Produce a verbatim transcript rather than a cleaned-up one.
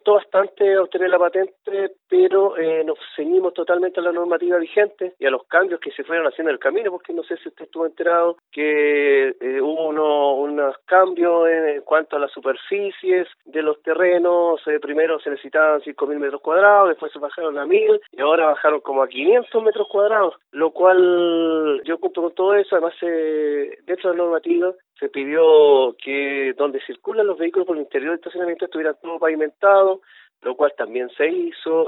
costó bastante obtener la patente, pero eh, nos ceñimos totalmente a la normativa vigente y a los cambios que se fueron haciendo en el camino, porque no sé si usted estuvo enterado que eh, hubo uno, unos cambios en, en cuanto a las superficies de los terrenos. Eh, primero se necesitaban cinco mil metros cuadrados, después se bajaron a mil y ahora bajaron como a quinientos metros cuadrados, lo cual yo cumplo con todo eso. Además, eh, dentro de la normativa se pidió que donde circulan los vehículos por el interior del estacionamiento estuviera todo pavimentado, lo cual también se hizo.